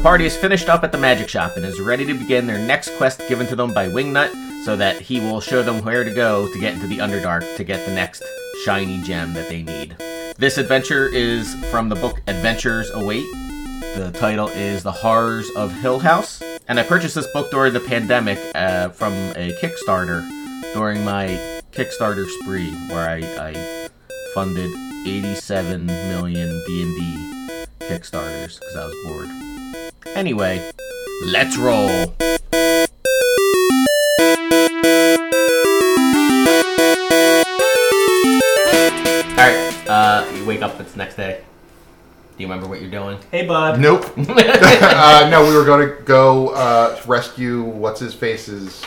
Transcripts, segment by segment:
party is finished up at the magic shop and is ready to begin their next quest given to them by Wingnut so that he will show them where to go to get into the Underdark to get the next shiny gem that they need. This adventure is from the book Adventures Await. The title is The Horrors of Hill House. And I purchased this book during the pandemic from a Kickstarter during my Kickstarter spree where I funded 87 million D&D Kickstarters because I was bored. Anyway, let's roll. Alright, you wake up, it's the next day. Do you remember what you're doing? Hey, bud. Nope. No, we were going to go rescue what's-his-face's...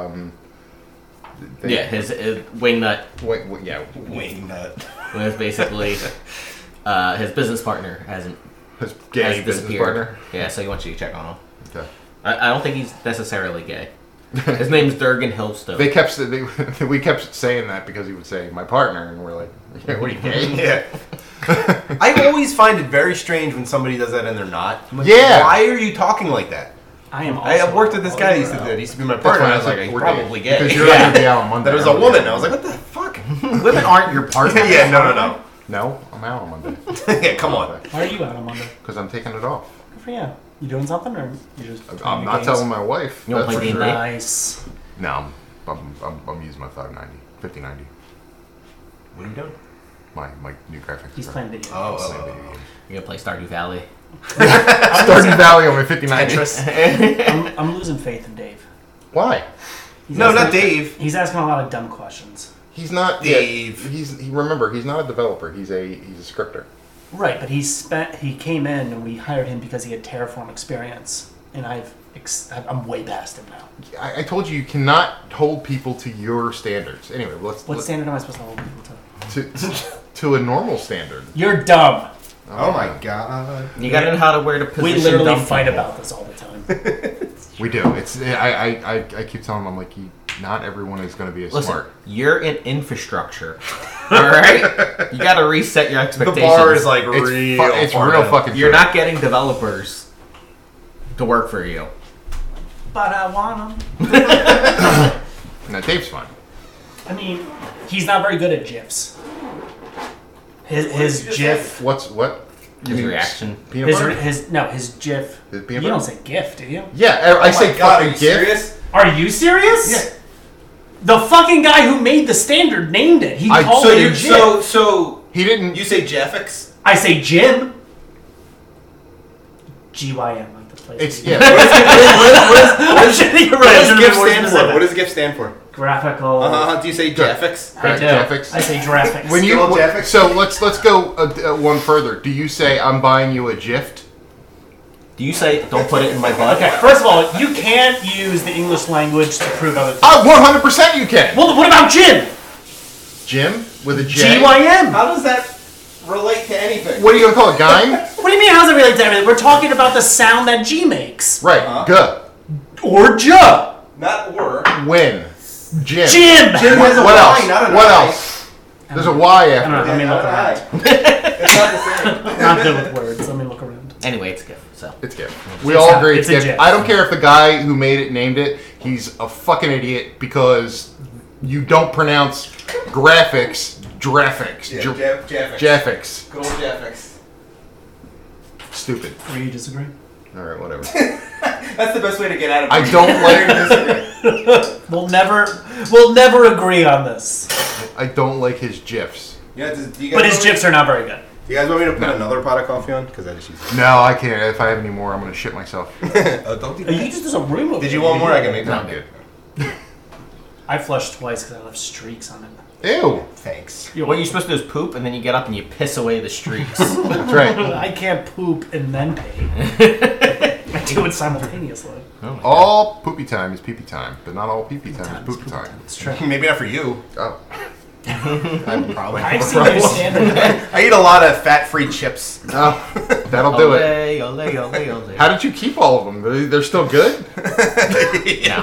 Yeah, his Wingnut. Wingnut. Was basically his business partner hasn't... His gay business partner? Yeah, so he wants you to check on him. Okay. I don't think he's necessarily gay. His name's Durgan Hillstone. We kept saying that because he would say, my partner, and we're like, yeah, what are you gay? Yeah. I always find it very strange when somebody does that and they're not. I'm like, yeah. Why are you talking like that? I worked with this guy that used to be my partner. I was like, he's probably gay. Because you're going to be out on Monday. That was a woman. I was like, what the fuck? Women aren't your partner. Yeah, no. No, I'm out on Monday. Yeah, come on. Why are you out on Monday? Because I'm taking it off. Good for you. You doing something, or you just? I'm not telling my wife. You don't play D&D? Nice. No, I'm using my 5090. What are you doing? My new graphics. He's playing video. You're gonna play Stardew Valley. Stardew Valley on my 5090. I'm losing faith in Dave. Why? Not Dave. He's asking a lot of dumb questions. He's not Dave. Remember, he's not a developer. He's a scripter. Right, but he came in and we hired him because he had Terraform experience, and I'm way past him now. I told you cannot hold people to your standards. Anyway, What standard am I supposed to hold people to a normal standard. You're dumb. Oh my god. You gotta know how to wear the position. We literally dumb fight people. about this all the time. We do. I keep telling him, I'm like, not everyone is going to be as Listen, smart. you're in infrastructure. Alright? You gotta reset your expectations. The bar is like It's real fucking You're true. not getting developers to work for you. But I want him. No, Dave's fine. I mean, he's not very good at GIFs. His GIF. What? His reaction. Peanut butter? His GIF. His peanut You don't butter? say GIF, do you? Yeah, I say God, are fucking you GIF. serious? Are you serious? Yeah. The fucking guy who made the standard named it. He called it a GIF. So He didn't. you say Jeffix? I say Jim. GYM, like the place. It's yeah. What does GIF More stand for? specific. What does GIF stand for? Graphical. Do you say Jeffix? I do. Graphics. I say graphics. When you Good old Jeffix. so let's go one further. Do you say I'm buying you a gift? Do you say, don't put it in my butt? Okay, first of all, you can't use the English language to prove other things. 100% you can. Well, what about Jim? Jim with a J. GYM. How does that relate to anything? What are you gonna call it? Gime? What do you mean, how's it relate to everything? We're talking about the sound that G makes. Right. Or J. Not or. When. Jim. Jim! Jim has a What Y, else? not an What I. else? There's a Y I don't after. know, let me look not around. an I. It's not the same. I'm not good with words, let me look around. Anyway, it's good. So It's GIF. We all agree it's it's a GIF. GIF. I don't care if the guy who made it named it. He's a fucking idiot because you don't pronounce graphics. Graphics. Yeah, Jeffix. Jeffix. Good old Jeffix. Stupid. Agree you disagree? All right, whatever. That's the best way to get out of it. I don't like. We'll never agree on this. I don't like his GIFs. Yeah, do you guys But his want me- GIFs are not very good. Do you guys want me to put another pot of coffee on? Because I just used it. No, I can't. If I have any more, I'm gonna shit myself. Don't do You just do some room over Did you there. want more? I can make No, that. I'm good. I flushed twice because I left streaks on it. Ew. Thanks. what you're supposed to do is poop, and then you get up and you piss away the streaks. That's right. I can't poop and then pee. I do it simultaneously. All poopy time is pee-pee time, but not all pee-pee time is poopy time. It's true. Maybe not for you. Oh. I'm probably. I've seen your standard. I eat a lot of fat-free chips. Oh, that'll do it. Ole, ole, ole, ole. How did you keep all of them? They're still good? No.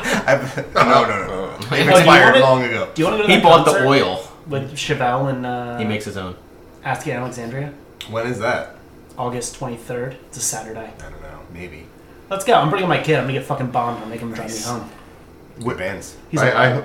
No. They've Oh, do you expired want it? long ago. Do you want to go to He that bought the concert oil. with Chevelle and He makes his own. Asking Alexandria? When is that? August 23rd. It's a Saturday. I don't know. Maybe. Let's go. I'm bringing my kid. I'm gonna get fucking bombed. I'm making him drive me Nice. home. With bands. He's like, I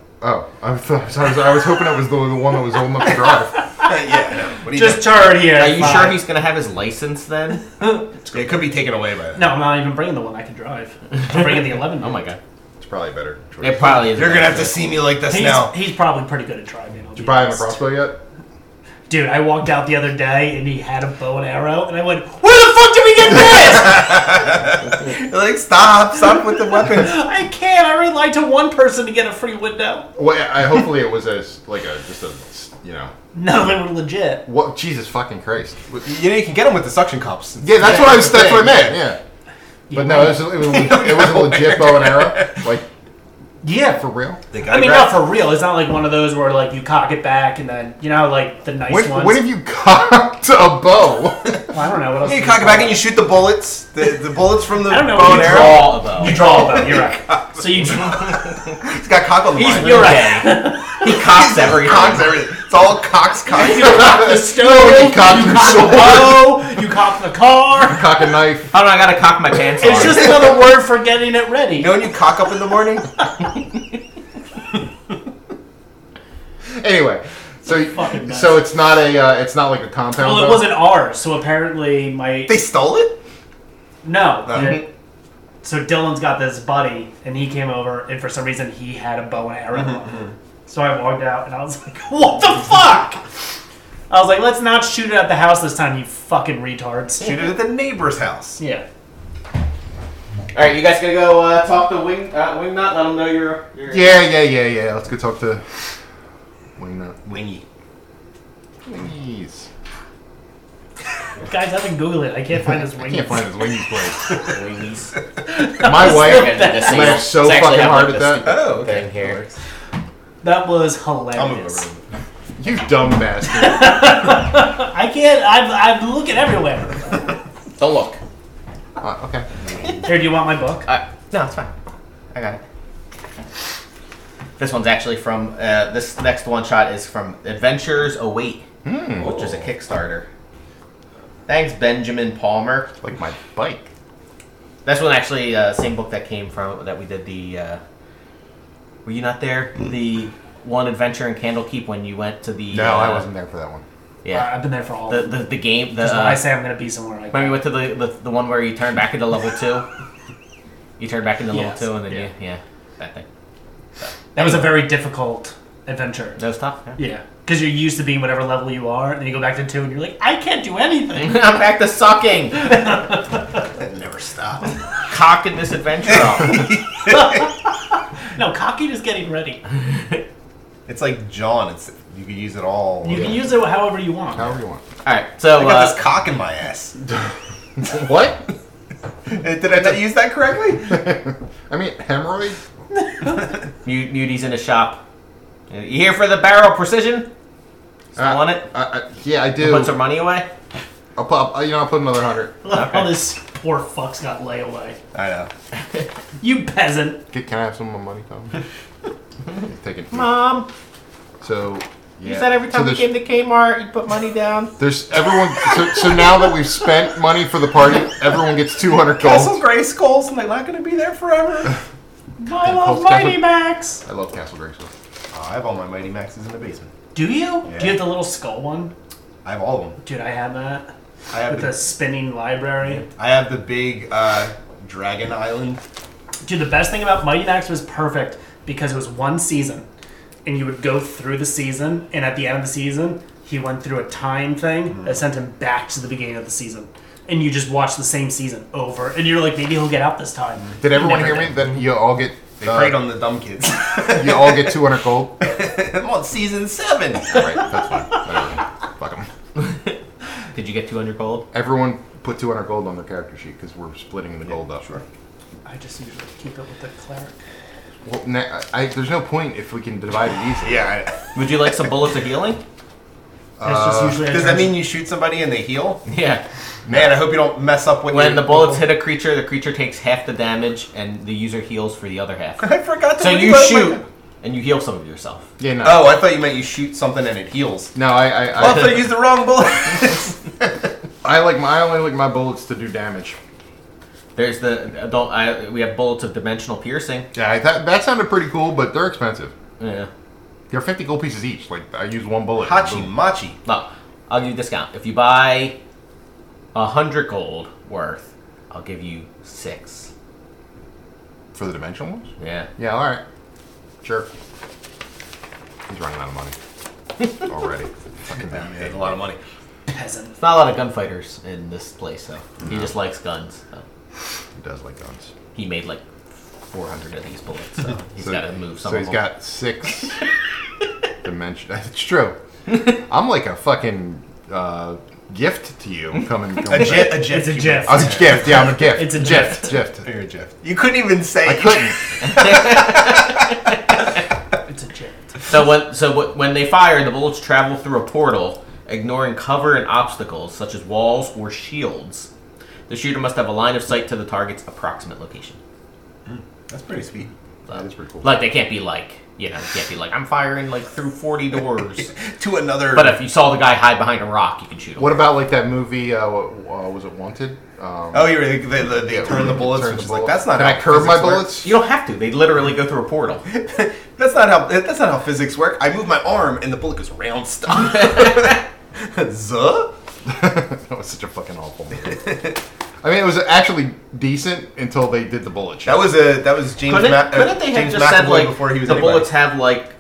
was hoping it was the one that was old enough to drive. Yeah, no. What do you just turn here. Are you Bye. sure he's gonna have his license then? It could be taken away by that. No, I'm not even bringing the one I can drive. I'm bringing the 11. Oh my god. It's probably a better choice. It probably is. You're gonna have to see me like this now. He's probably pretty good at driving. Did you buy him a crossbow yet? Dude, I walked out the other day and he had a bow and arrow, and I went, "Where the fuck did we get this?" Like, stop with the weapons. I can't. I relied to one person to get a free window. Well, hopefully it was None of them were legit. What? Jesus fucking Christ! You know, you can get them with the suction cups. Yeah, that's what I meant. Yeah, Yeah, but no, it was a legit bow and arrow. Like, Yeah, for real. They I gotta mean, grab- not for real. It's not like one of those where like you cock it back and then like the nice ones. When have you cocked a bow? Well, I don't know what else. You cock it back and you shoot the bullets. The bullets from the I don't know. bow You and arrow. Draw a bow. You draw a bow. You're right. So you draw. He's got cock on the line. You're right. He cocks everything. Cocks everything. It's all cocks. You cock the stove. You cock your cock the sword. bow. You cock the car. Cock a knife. Hold on, I gotta cock my pants It's on. just another word for getting it ready. You know when you cock up in the morning? Anyway, so Fucking nuts. it's not like a compound. Well, it bow? wasn't ours, so apparently my They stole it? no. No. So Dylan's got this buddy, and he came over, and for some reason he had a bow and arrow. Mm-hmm, So I walked out, and I was like, "What the fuck?" I was like, "Let's not shoot it at the house this time, you fucking retards." Shoot it at the neighbor's house. Yeah. All right, you guys gonna go talk to Wingnut? Let him know you're. Yeah. Let's go talk to Wingnut. Wingy. Wingies. Guys, I've been Googling it. I can't find his I wings. can't find his Wingies place. Wingies. My wife It's laughed so actually fucking have, hard like, at the that. stupid Oh, okay. thing here. That was I'll move hilarious. over. You dumb bastard. I can't. I'm looking everywhere. Don't look. Okay. Here, do you want my book? No, it's fine. I got it. This one's actually from. This next one shot is from Adventures Await, which is a Kickstarter. Thanks, Benjamin Palmer. Like my bike. That's one actually same book that came from that we did the. Were you not there? The one adventure in Candlekeep when you went to the. No, I wasn't there for that one. Yeah, I've been there for all. the game. Because when I say I'm gonna be somewhere like when we that. went to the one where you turn back into level 2. You turn back into level Yes, 2 and then yeah. that thing. That was a very difficult adventure. That was tough. Yeah. Yeah. Because you're used to being whatever level you are, and then you go back to 2 and you're like, I can't do anything. I'm back to sucking. That never stopped. Cocking this adventure off. No, cocky is getting ready. It's like John. You can use it all. You can use it however you want. However you want. All right, so I got this cock in my ass. What? Did I not use that correctly? I mean, hemorrhoid? Muty's in the shop. You here for the barrel precision? Still want it? Yeah, I do. Put some money away. I'll put another 100. Look how this poor fuck's got layaway. I know. You peasant. Can I have some of my money, Tom? Take it. Mom, So, yeah. you said every time so we came to Kmart, you put money down. there's everyone. So now that we've spent money for the party, everyone gets 200 Castle gold. Grayskulls, and they're not going to be there forever. I love Mighty Max. I love Castle Grayskull. I have all my Mighty Maxes in the basement. Do you? Yeah. Do you have the little skull one? I have all of them. Dude, I had that. I have With the spinning library. I have the big Dragon Island. Dude, the best thing about Mighty Max was perfect because it was one season. And you would go through the season, and at the end of the season, he went through a time thing that sent him back to the beginning of the season. And you just watch the same season over. And you're like, maybe he'll get out this time. Did everyone Never hear me? did. That you all get They preyed on the dumb kids. you all get 200 gold. I'm on season 7. All right, that's fine. Whatever. Fuck 'em. Did you get 200 gold? Everyone put 200 gold on their character sheet because we're splitting the gold up. Sure. I just usually keep it with the cleric. Well, there's no point if we can divide it easily. Yeah. Would you like some bullets of healing? That's just usually Does that mean you shoot somebody and they heal? Yeah. Man, I hope you don't mess up with When the bullets hit a creature, the creature takes half the damage, and the user heals for the other half. I forgot to So put you my- shoot, and you heal some of yourself. Yeah, no. Oh, I thought you meant you shoot something and it heals. No, Oh, I thought you used the wrong bullet. I only like my bullets to do damage. There's the adult. We have bullets of dimensional piercing. Yeah, that sounded pretty cool, but they're expensive. Yeah. They're 50 gold pieces each. Like, I use one bullet. Hachi Boom. Machi. No, I'll give you a discount. If you buy 100 gold worth, I'll give you 6. For the dimensional ones? Yeah. Yeah, alright. Sure. He's running out of money. Already. Fucking Yeah, that's a lot of money. Peasant. It's not a lot of gunfighters in this place, though. He just likes guns. So. He does like guns. He made like 400 of these bullets, so he's got to move some So of he's them. got 6 dimension. It's true. I'm like a fucking gift to you. Coming A gift. It's a gift. I'm a gift. Yeah, I'm a gift. It's a gift. You're a gift. You couldn't even say. I couldn't. It's a gift. So when they fire, the bullets travel through a portal, ignoring cover and obstacles such as walls or shields. The shooter must have a line of sight to the target's approximate location. That's pretty sweet. So, That is pretty cool. Like they can't be like, I'm firing like through 40 doors. To another. But if you saw the guy hide behind a rock, you can shoot him. What about like that movie? Was it Wanted? Oh, you're right. They turn the bullets, turn which the is like bullet. that's not. Can how I curve my physics work. bullets? You don't have to. They literally go through a portal. That's not how physics work. I move my arm and the bullet goes round stuff. Zuh? That was such a fucking awful movie. I mean, it was actually decent until they did the bullet shot. That was James. Couldn't they have James just said McAvoy like before he was the anybody. bullets have like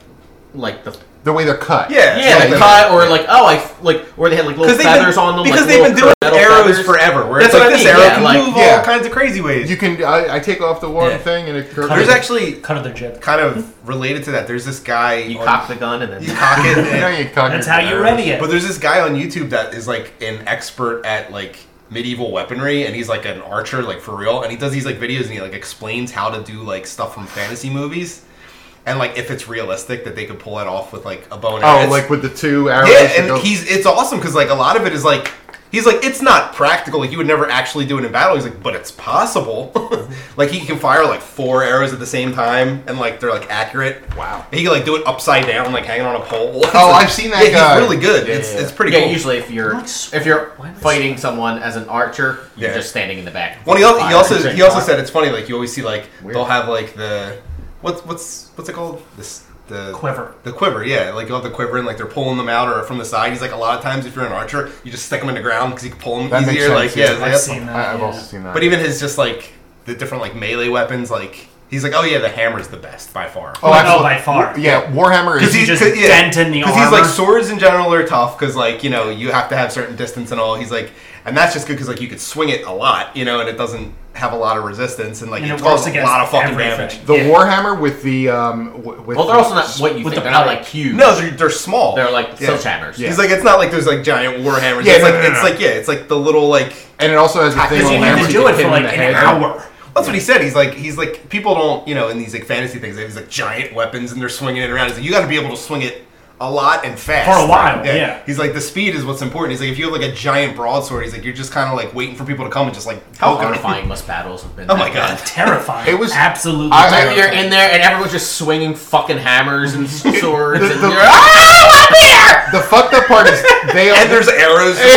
the way they're cut. Yeah, they cut or like or they had like little feathers on them because like they've been little doing metal arrows feathers. forever. Where That's it's what like I this mean, arrow yeah, can like- move Yeah. all kinds of crazy ways. You can. I take off the one Yeah. thing and it curves. There's actually Cut of the jib. kind of related to that. There's this guy. You on- cock the gun and then You cock it. Yeah, and- you cock That's your how you arrows. ready it. But there's this guy on YouTube that is like an expert at like medieval weaponry, and he's like an archer, like for real. And he does these like videos, and he like explains how to do like stuff from fantasy movies, and like if it's realistic that they could pull it off with like a bow and arrow. Oh, It's- like with the 2 arrows. yeah, that and go- it's awesome because like a lot of it is like. He's like, it's not practical. Like, you would never actually do it in battle. He's like, but it's possible. Like, he can fire, like, 4 arrows at the same time, and, like, they're, like, accurate. Wow. And he can, like, do it upside down, like, hanging on a pole. Oh, I've seen that yeah, guy. he's really good. Yeah, it's yeah. it's pretty yeah, cool. usually if you're fighting someone as an archer, you're Yeah. just standing in the back. Well, he also Firing. said it's funny, like, you always see, like, Weird. they'll have, like, the... What's it called? The Quiver. The quiver, yeah. Like, you'll have the quiver, and, like, they're pulling them out or from the side. He's like, a lot of times, if you're an archer, you just stick them in the ground because you can pull them That makes easier. sense, Like, yeah. yeah, I've that's- seen that. I've yeah. also seen that. But even his just like the different like melee weapons, like he's like, oh yeah, the hammer's the best by far. Oh, Oh, absolutely. by far. Yeah, Warhammer is. Because he just dent in the he's armor. like swords in general are tough because like you know you have to have certain distance and all. He's like, and that's just good because like you could swing it a lot, you know, and it doesn't have a lot of resistance and like And it it works causes a against lot of fucking everything. damage. the Yeah. Warhammer with the with Well, they're also not what you With think. the They're not pipe. like huge. No, they're small. They're like Yeah. sledgehammers. Yeah. He's like, it's not like there's like giant war hammers. Yeah, it's no, like no, no, it's no. like yeah, it's like the little like. and it also has the thing Because on you hammer need to you do can it hit for him in like the an head. hour. That's what he said. He's like people don't in these like fantasy things they have these like giant weapons and they're swinging it around. He's like, you got to be able to swing it a lot and fast For a while, yeah. He's like the speed is what's important. He's like if you have like a giant broadsword, he's like you're just kind of like waiting for people to come and just like How poke 'em. horrifying must battles have been? Oh my god. Terrifying. It was- absolutely I- terrifying. You're in there and everyone's just swinging fucking hammers and swords, and the- you're I'm here! The fucked up part is they And there's arrows. flying.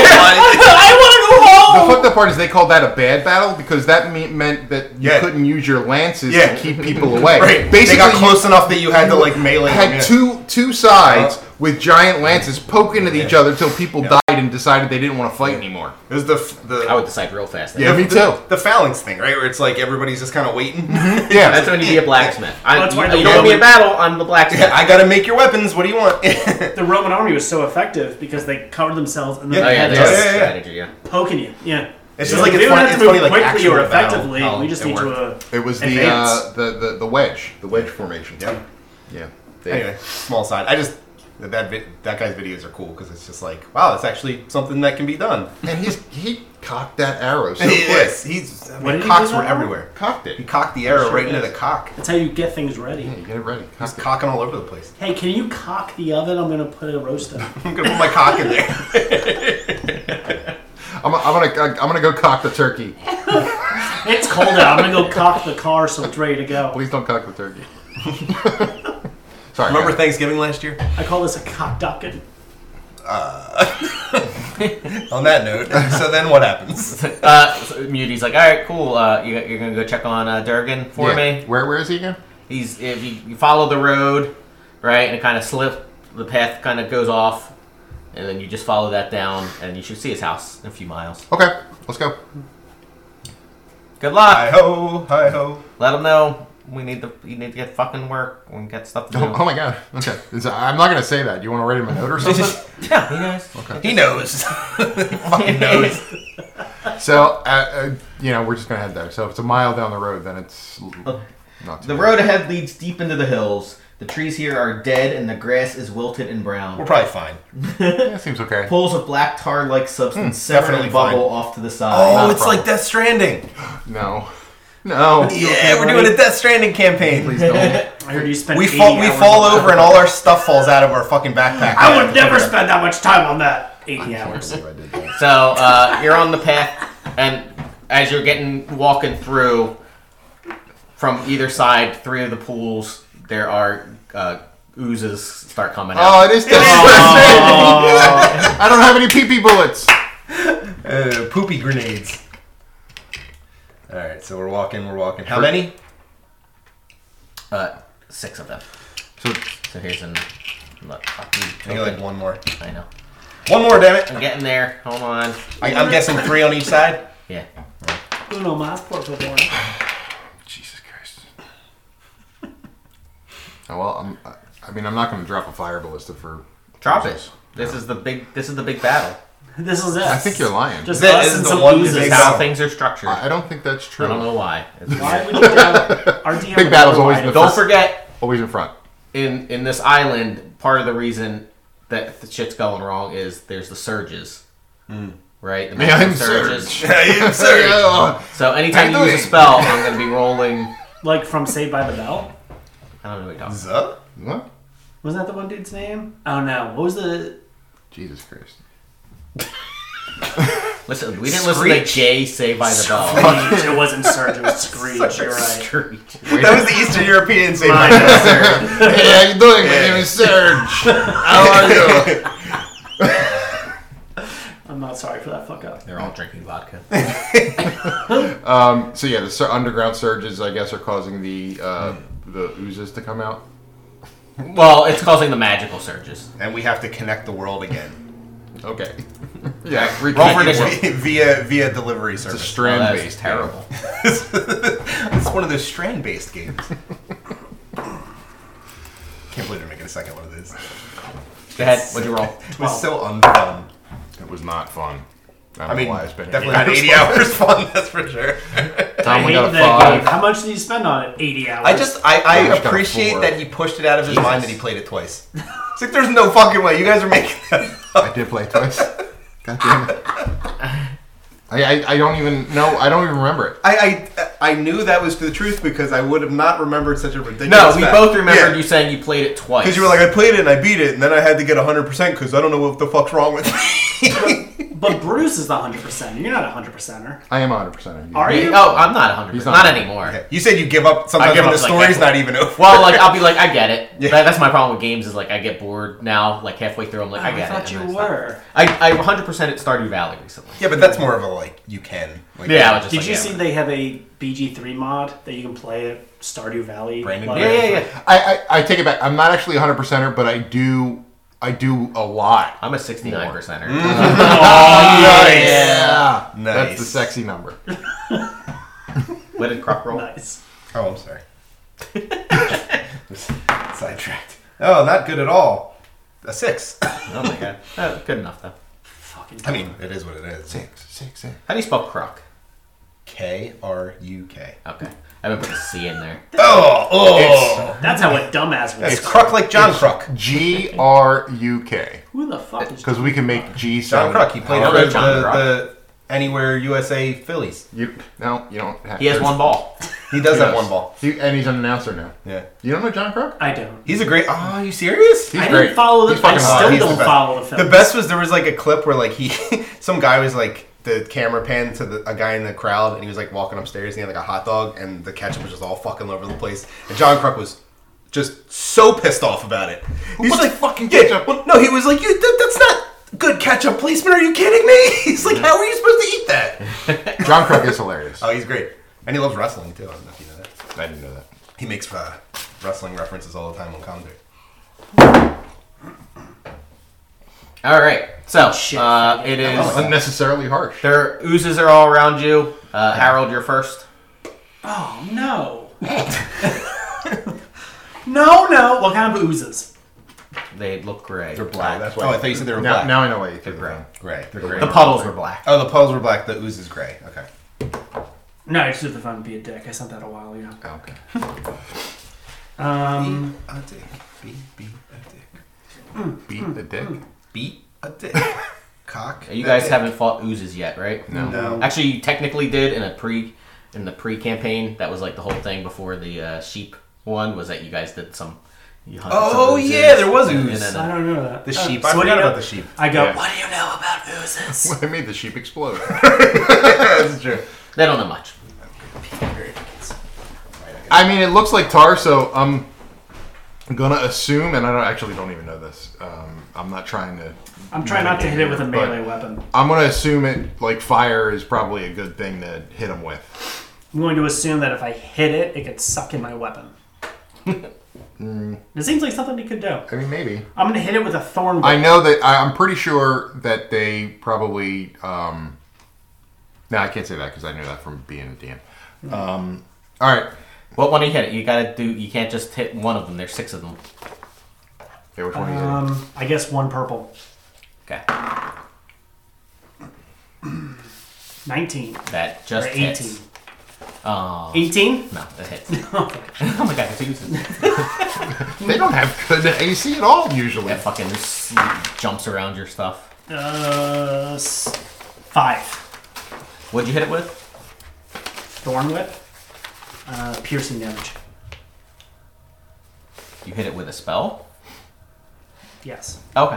I want to go the home. fucked up part is they called that a bad battle because that meant that you Yeah. couldn't use your lances Yeah. to keep people away. Right. Basically, they got close you enough that you had to like melee. had them, two sides with giant lances poking at each other till people died and decided they didn't want to fight anymore. It was the I would decide real fast. Yeah, me too. the phalanx thing, right? Where it's like everybody's just kind of waiting. Yeah, That's when you be a blacksmith. That's why You the don't want me in Roman- battle. I'm the blacksmith. Yeah, I gotta make your weapons. What do you want? The Roman army was so effective because they covered themselves and then Yeah. Oh they yeah, had that's just yeah. strategy. Yeah. poking you. Yeah. It's just like we it's don't funny, have it's to funny move like quickly or actual battle. effectively. Oh, We just it need worked. to. it was Advance. the wedge formation. Yep. Yeah. Anyway, small side. I just that guy's videos are cool because it's just like wow, that's actually something that can be done. And he cocked that arrow so He quick. is. He's What did he cocks do were that everywhere. Cocked it. He cocked the arrow Sure right into is. the cock. That's how you get things ready. Yeah, you get it ready. He's Cocked it. cocking all over the place. Hey, can you cock the oven? I'm gonna put a roast up. I'm gonna put my cock in there. I'm gonna go cock the turkey. It's cold out. I'm gonna go cock the car so it's ready to go. Please don't cock the turkey. Sorry. Remember guys. Thanksgiving last year? I call this a cock ducking. On that note, so then what happens? So Muty's like, all right, cool. You're gonna go check on Durgan for me. Where is he again? He's if you follow the road, right, and it kind of the path kind of goes off, and then you just follow that down, and you should see his house in a few miles. Okay, let's go. Good luck. Hi ho, hi ho. Let him know you need to get fucking work and get stuff to do. Oh my god. Okay. I'm not gonna say that. Do you want to write him a note or something? Yeah, he knows. Okay. He knows. He fucking knows. So, we're just gonna head there. So if it's a mile down the road, then it's not too The bad. road ahead leads deep into the hills. The trees here are dead and the grass is wilted and brown. We're probably fine. Yeah, seems okay. Pools of black tar-like substance simmer definitely and bubble fine. off to the side. Oh, Not a it's problem. like Death Stranding. No. Yeah, we're doing a Death Stranding campaign. Please don't. I heard you spent We 80 fall hours over and all our stuff falls out of our fucking backpack. I would never spend that much time on that. 80 hours. I did that. So you're on the path, and as you're walking through, from either side, 3 of the pools, there are oozes start coming out. Oh, it is Death Stranding. I don't have any pee-pee bullets. Poopy grenades. All right, so we're walking. How many? 6 of them. So So here's an. Look, I need like one more. I know. One more, damn it. I'm getting there. Hold on. I'm guessing 3 on each side. Yeah. Uno más, por favor. Jesus Christ. Oh well, I'm not going to drop a fire ballista for. Drop oozes. it. This is the big battle. This is it. I think you're lying. Just This us is and the some one oozes. This is big how battle. things are structured. I don't think that's true. I don't know why. It's Why would you doubt our DM? Big battle's always would the Don't first- forget, Always in front. in this island, part of the reason that the shit's going wrong is there's the surges. Right? The Yeah, I'm magical surges. Surge. So anytime you use a spell, I'm going to be rolling. Like from Saved by the Bell? I don't know what you're talking Zuh? What? Wasn't that the one dude's name? Oh no. What was the... Jesus Christ. Listen, we didn't listen to Screech? Jay say by the bell. Screech. It wasn't Surge, it was Screech. You're right. Screech. That was the Eastern European same. Mine is Surge. Hey, how you doing? My name is Serge. How are you? I'm not sorry for that fuck up. They're all drinking vodka. So yeah, the underground surges, I guess, are causing the oozes to come out. Well, it's causing the magical surges. And we have to connect the world again. Okay. Yeah. Roll for initiative. via delivery It's a service. Oh, strand-based. that's terrible. It's one of those strand-based games. Can't believe they're making a second one of this. Go ahead. What'd you roll? It was so unfun. It was not fun. I I don't mean, know why I spent definitely not 80 hours fun, that's for sure. Tom, I we hate got a that 5. game. How much did you spend on it? 80 hours. I just I just got a appreciate 4. that he pushed it out of his Jesus. mind that he played it twice. It's like, there's no fucking way. You guys are making that up. I did play twice. God damn it. I don't even know. I don't even remember it. I knew that was the truth because I would have not remembered such a ridiculous No, we fact. both remembered Yeah. you saying you played it twice. Because you were like, I played it and I beat it, and then I had to get 100% because I don't know what the fuck's wrong with me. But Bruce is the 100%. You're not a 100%er. I am 100%. Are you? Oh, I'm not 100%. He's Not not. anymore. You said you give up sometimes I give when up, the like, story's halfway. not even over. Well, like, I'll be like, I get it. Yeah. That's my problem with games is, like, I get bored now, like, halfway through. I'm like, I get it. thought you and then I stop. were. I 100% at Stardew Valley recently. Yeah, but that's more of a, like, you can. Like, Yeah, I was just Did like, you yeah, see whatever. they have a BG3 mod that you can play at Stardew Valley? Brandon Like- Yeah. I take it back. I'm not actually 100%er, but I do a lot. I'm a 69%er. Oh, Yeah. Nice. That's the sexy number. What did Croc roll? Nice. Oh, I'm sorry. Sidetracked. Oh, not good at all. A 6. Oh my god. Good enough, though. Fucking. I mean, it is what it is. 6. How do you spell Croc? Kruk. Okay. I haven't put the C in there. Oh! That's how a dumbass would It's say. Kruk like John Kruk. GRUK. Who the fuck is Because we can make G John sound. Kruk. He played Oh, for John Kruk. the Anywhere USA Phillies. No, you don't. Have He has one ball. He does He have does. one ball. And he's an announcer now. Yeah. You don't know John Crook? I don't. He's a great. Oh, are you serious? He's I great. didn't follow the. He's I fucking hot. still He's the don't best. follow the film. The best was there was like a clip where like some guy was like the camera panned to a guy in the crowd and he was like walking upstairs and he had like a hot dog and the ketchup was just all fucking all over the place and John Kruk was just so pissed off about it. He's puts like fucking yeah, ketchup? well, no, he was like that's not. good ketchup placement. Are you kidding me? He's like, how are you supposed to eat that? John Kruk is hilarious. Oh, he's great. And he loves wrestling, too. I don't know if you know that. I didn't know that. He makes wrestling references all the time on commentary. All right. So, Shit. it is... Unnecessarily harsh. Their oozes are all around you. Harold, you're first. Oh, no. No. What kind of oozes? They look gray. They're black. That's Oh, I thought you said they were now, black. now I know why you They're think gray. Gray. They're gray. The puddles were black. Oh, the puddles were black. The ooze is gray. Okay. No, I just did the fun be a dick. I sent that a while ago. Okay. Beat a dick. Beat a dick. Beat the dick. Beat a dick. Cock. You that guys dick. haven't fought oozes yet, right? No. Actually, you technically did in the pre-campaign. That was like the whole thing before the sheep one. Was that you guys did some? You hunted Oh, some oozes, yeah, there was and ooze. I don't know that. The sheep. So I what do forgot you know? about the sheep. I go, Yeah. what do you know about oozes? I made the sheep explode. That's true. They don't know much. I mean, it looks like tar, so I'm gonna assume, and I don't even know this. I'm not trying to. I'm trying not to hit it with a but melee weapon. I'm gonna assume it like fire is probably a good thing to hit him with. I'm going to assume that if I hit it, it gets suck in my weapon. It seems like something he could do. I mean, maybe. I'm going to hit it with a thorn whip. I know that I'm pretty sure that they probably. No, I can't say that because I knew that from being a DM. All right. What one do you hit? You gotta do. You can't just hit one of them. There's 6 of them. Okay, which one are you I guess one purple. Okay. 19. That Or just 18. hits. Oh. 18? No, that hits. Oh my god, it's oozes. They don't have good AC at all usually. That fucking jumps around your stuff. 5. What'd you hit it with? Thorn whip. Piercing damage. You hit it with a spell? Yes. Okay.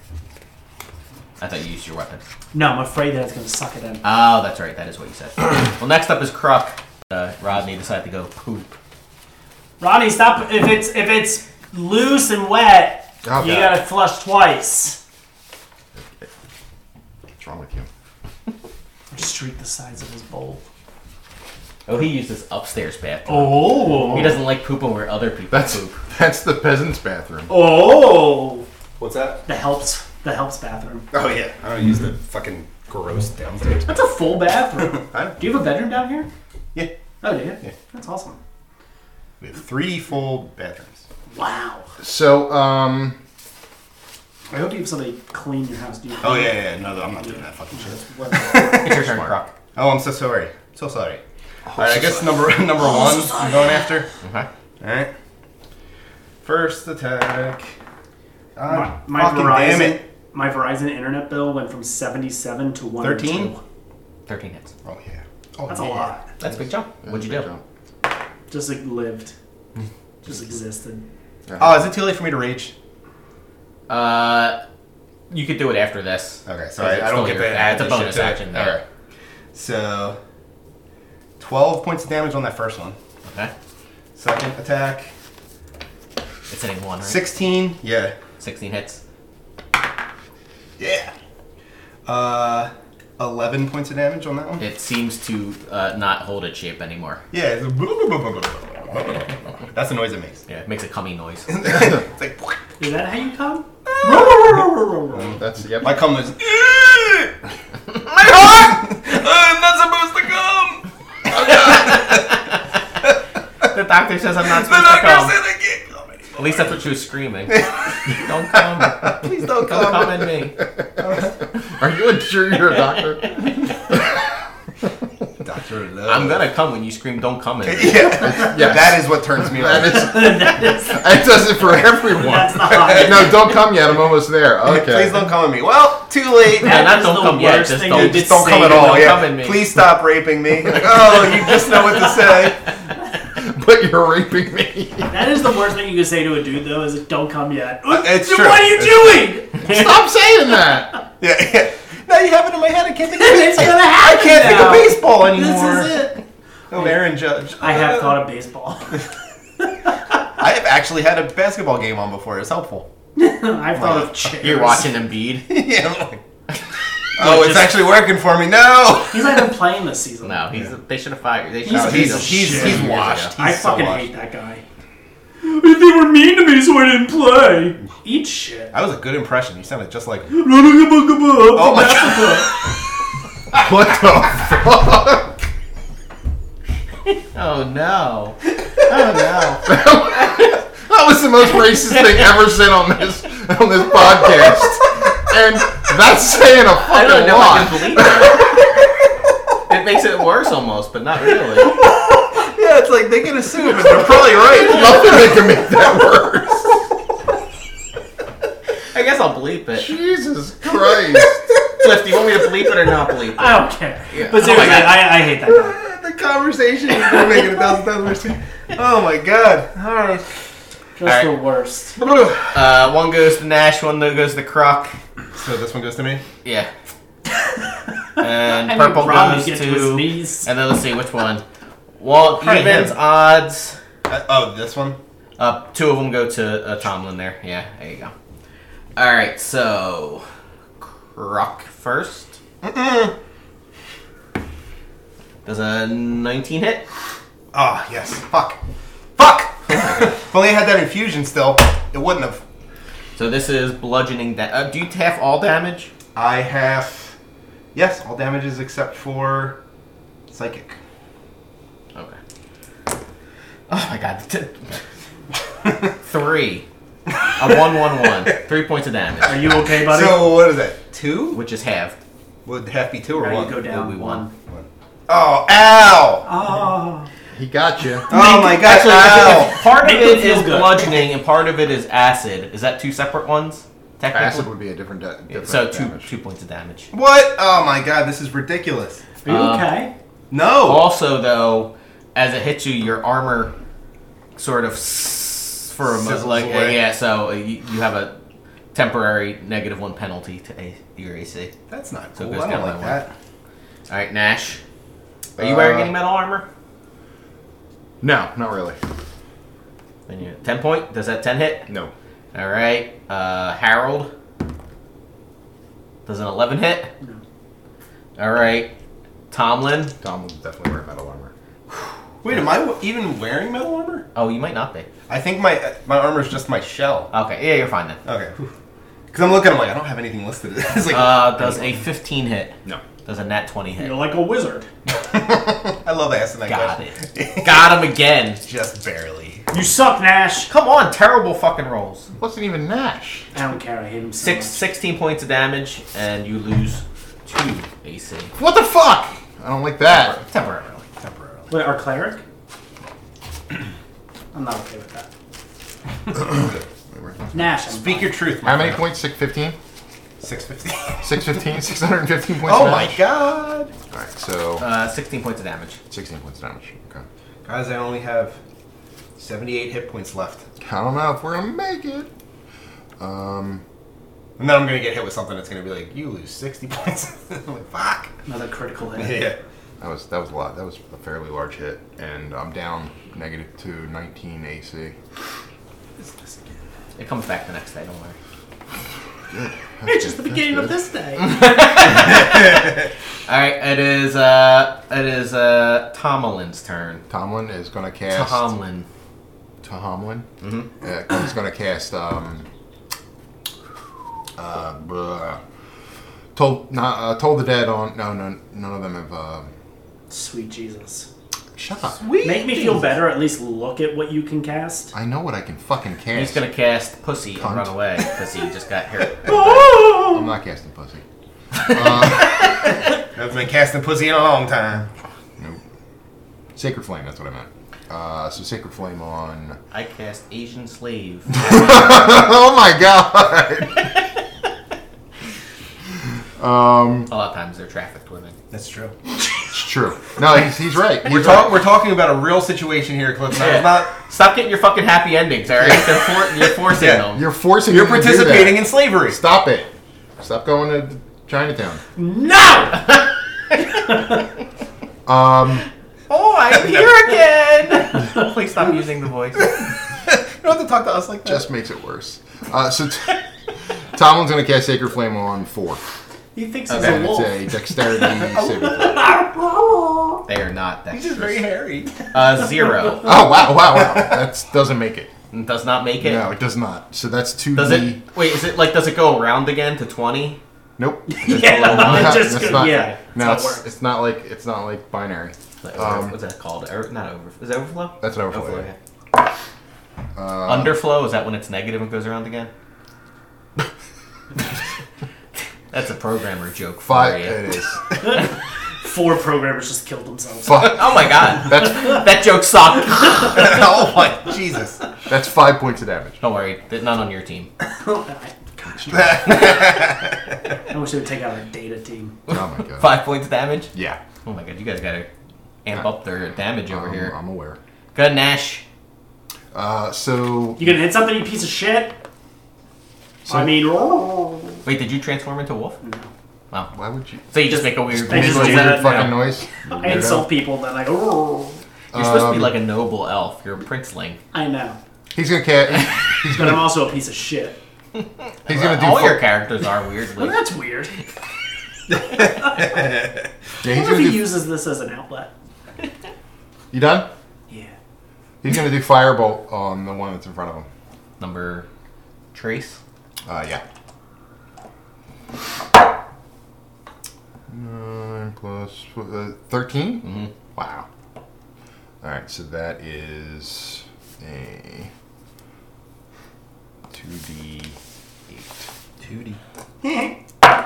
I thought you used your weapon. No, I'm afraid that it's going to suck it in. Oh, that's right. That is what you said. Well, next up is Kruk. Rodney decided to go poop. Ronnie, stop. If it's loose and wet, Oh, you God. got to flush twice. What's wrong with you? Streak the sides of his bowl. Oh, he used this upstairs bathroom. Oh. He doesn't like pooping where other people poop. That's the peasant's bathroom. Oh. What's that? The helps bathroom. Oh, yeah. I don't use the fucking gross downstairs. That's a full bathroom. I- Do you have a bedroom down here? Yeah. Oh, do you? Yeah. That's awesome. We have 3 full bathrooms. Wow. So, I hope you have somebody clean your house. Do you? Oh, yeah. No, I'm not doing that fucking shit. It's your turn, Kruk. Oh, I'm so sorry. So sorry. Alright, I guess number 1 I'm going after. Okay. Alright. First attack. My Fucking damn Verizon, it. my Verizon internet bill went from 77 to 102. 13? 13 hits. Oh, yeah. Oh, That's yeah. a lot. That's a big jump. What'd you do? Just like lived. Just existed. Oh, is it too late for me to rage? You could do it after this. Okay, so It's I don't still get your- to add It's a this bonus shit to it. action. Yeah. Okay. So, 12 points of damage on that first one. Okay. Second attack, It's hitting 1, right? 16. Yeah. 16 hits. Yeah. 11 points of damage on that one. It seems to not hold its shape anymore. Yeah. It's that's the noise it makes. Yeah, it makes a cummy noise. It's like, Is that how you come? That's, yep. my cum is. My heart! I'm not supposed to come! The doctor says I'm not The supposed to doctor come. said I can't come anymore. At least that's what she was screaming. Don't come. Please don't Don't come. come in me. Are you sure you're a doctor? Doctor Love. I'm gonna come when you scream, don't come in me. Yeah. Yes. That is what turns me That on. is, it does it for everyone. That's the high. No, don't come yet. I'm almost there. Okay. Please don't come at me. Well, too late. Yeah, not is don't the come yet, worst just thing don't- you could Just don't say come at to all. don't Yeah. come at me. Please stop raping me. Like, oh, you just know what to say. But you're raping me. That is the worst thing you can say to a dude, though, is don't come yet. It's Then true. What are you doing? Stop saying that. Yeah. Now you have it in my head. I can't think of It's gonna happen I can't think now. of baseball anymore. This is it. Oh, Aaron Judge. I have thought of baseball. I have actually had a basketball game on before. It's helpful. I've thought of chairs. You're watching Embiid. Yeah. I'm like, oh, it's actually working for me. No. He's not even playing this season. No, they should have fired. They should He's a have piece paid of him shit. years He's ago. washed. I He's so fucking washed. hate that guy. They were mean to me, so I didn't play. Eat shit. That was a good impression. You sounded just like. Oh my What the fuck? Oh no! Oh no! That was the most racist thing ever said on this podcast, and that's saying a I don't fucking know. I lot. can believe it. It makes it worse almost, but not really. Yeah, it's like they can assume, and they're probably right. Nothing that can make that worse. I guess I'll bleep it. Jesus Christ. Cliff, do you want me to bleep it or not bleep it? I don't care. Yeah. But Oh my seriously, God. I hate that guy. The conversation is going to make it 1,000 times worse. Oh my god. All right. Just Alright. the worst. One goes to Nash, one goes to Croc. So this one goes to me? Yeah. And I need purple Rob goes to get to his knees. And then let's see which one. Well, Probably evens, him. odds. Oh, this one? Two of them go to Tomlin there. Yeah, there you go. All right, so Croc first. Does a 19 hit? Oh, yes. Fuck. Fuck! If only I had that infusion still, it wouldn't have. So this is bludgeoning. Do you have all damage? I have. Yes, all damages except for psychic. Okay. Oh my god. 3. A 1-1-1. 3 points of damage, Are you okay, buddy? So, what is that? 2? which is halved. Would half be 2 or Now 1? you go down Will be one. Oh, ow! Oh. He got you. Oh my god, ow! Part of Make it them feel is good. bludgeoning and part of it is acid. Is that 2 separate ones? Technically? Acid would be a different, different So damage. 2 points of damage. What? Oh my god, this is ridiculous. Are you okay? No! Also, though, as it hits you, your armor sort of for a Sizzles like away. yeah. So you have a temporary -1 penalty to your AC. That's not So it cool. goes I down don't by like one. that. All right, Nash. Are you wearing any metal armor? No, not really. Then you 10 point. Does that 10 hit? No. All right. Harold. Does an 11 hit? No. All right. Tomlin. Tom will definitely wear metal armor. Wait, am I even wearing metal armor? Oh, you might not be. I think my armor is just my shell. Okay. Yeah, you're fine then. Okay. Because I'm looking, I'm like, I don't have anything listed. It's like, Does a 15 hit? No. Does a nat 20 hit? You're like a wizard. I love asking that Got question. it. Got him again. Just barely. You suck, Nash. Come on, terrible fucking rolls. Wasn't even Nash. I don't care. I hate him so 16 points of damage, and you lose 2 AC. What the fuck? I don't like that. Temporarily. Temporarily. much. Wait, our cleric? I'm not okay with that. Nash, I'm Speak fine. your truth, my How many friend. points? 615? 650. 615? 615 points Oh of my damage? god! Alright, so 16 points of damage. 16 points of damage. Okay. Guys, I only have 78 hit points left. I don't know if we're gonna make it. And then I'm gonna get hit with something that's gonna be like, you lose 60 points. I'm like, fuck. Another critical hit. Yeah. That was a lot. That was a fairly large hit, and I'm down -2, 19 AC. It comes back the next day, don't worry. Good. It's just the beginning of this day. Alright, it is Tomlin's turn. Tomlin is gonna cast. Tomlin. Tomlin. Mm-hmm. Yeah, he's gonna cast. Told the Dead on. No, none of them have. Sweet Jesus. Shut up. Make me feel better. At least look at what you can cast. I know what I can fucking cast. He's gonna cast Pussy Cunt. and run away because he just got hurt. I'm not casting pussy. I've been casting pussy in a long time. Nope. Sacred Flame. That's what I meant. So Sacred Flame on. I cast Asian Slave. Oh my god. A lot of times they're trafficked women. That's true. It's true. No, he's right. We're, He's right. we're talking about a real situation here, Cliff. And I was not. Stop getting your fucking happy endings, alright? You're forcing Yeah. them. You're forcing. You're him to do participating that. in slavery. Stop it. Stop going to Chinatown. No! Oh, I'm here again! Please stop using the voice. You don't have to talk to us like that. Just makes it worse. So Tomlin's going to cast Sacred Flame on 4. He thinks he's Okay. a And wolf. it's a dexterity saving throw. They are not that. He's just very hairy. 0. Oh, wow. That doesn't make it. Does not make it. No, it does not. So that's 2D. Does it? Wait, is it like? Does it go around again to 20? Nope. Yeah, it just That's goes, not- yeah. No, That's how it it's works. not like binary. What's that called? Not over. Is it overflow? That's an overflow. yeah. Underflow, is that when it's negative and goes around again? That's a programmer joke for 5. you. It is. 4 programmers just killed themselves. Oh my god. That joke sucked. Oh my Jesus. That's 5 points of damage. Don't worry, none on your team. Gosh, I wish they would take out our data team. Oh my god. 5 points of damage? Yeah. Oh my god, you guys gotta amp up their damage over here. I'm aware. Go ahead, Nash. So You gonna hit something, you piece of shit? I mean, Wait, did you transform into a wolf? No. Wow. why would you So you just make a weird I make just a do weird that fucking now. noise? I insult people, then I go, You're supposed to be like a noble elf. You're a princeling. I know. He's gonna cast. He's But gonna. I'm also a piece of shit. He's gonna do. All your fu- characters are Well, weirdly. that's weird. Yeah, I he's wonder gonna if he do. uses this as an outlet. You done? Yeah. He's gonna do firebolt on the one that's in front of him. Number Trace. Yeah. 9 plus 13. Mm-hmm. Wow. All right, so that is a 2d8. 2D.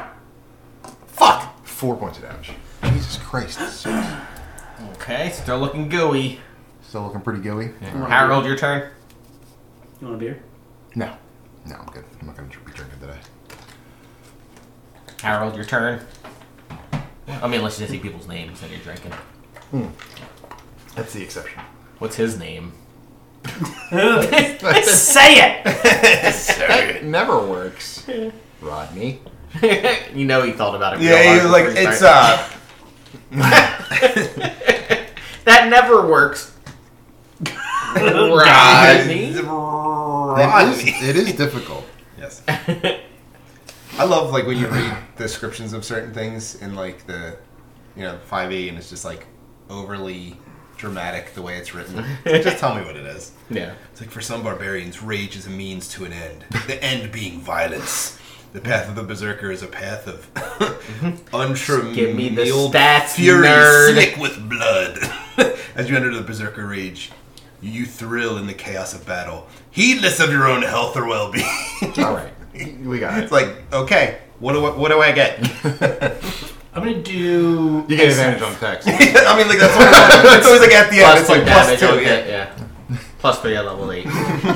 Fuck. 4 points of damage. Jesus Christ. Okay, still looking gooey. Still looking pretty gooey. Harold, your turn. You want a beer? No. No, I'm good. I'm not gonna be drinking today. Harold, your turn. I mean, let's just see people's names that you're drinking. That's the exception. What's his name? Say it! That never works. Rodney. You know he thought about it. real Yeah, he hard was like, before he it's started. That never works. Rodney. It is difficult. Yes. I love like when you read descriptions of certain things in like the 5e and it's just like overly dramatic the way it's written. Just tell me what it is. Yeah. It's like for some barbarians, rage is a means to an end. The end being violence. The path of the berserker is a path of Give me the untrammelled stats, fury, nerd. slick with blood. As you enter the berserker rage, you thrill in the chaos of battle, heedless of your own health or well-being. All right. We got it. It's like, okay, what do I get? I'm gonna do. You get advantage on text. I mean, like that's what it's always like at the end. It's like plus 2. Okay, yeah. Plus 3 at level 8.